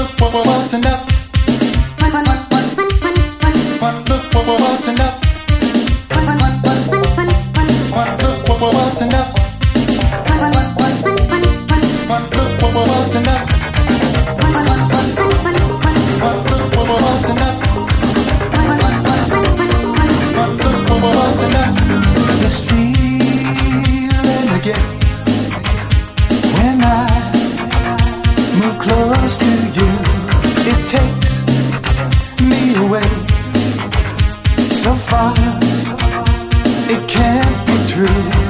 was enough. One look was enough. One look was enough. One look was enough. One look was enough. One look was enough. This feeling again when I move close to you, it takes me away so far. It can't be true.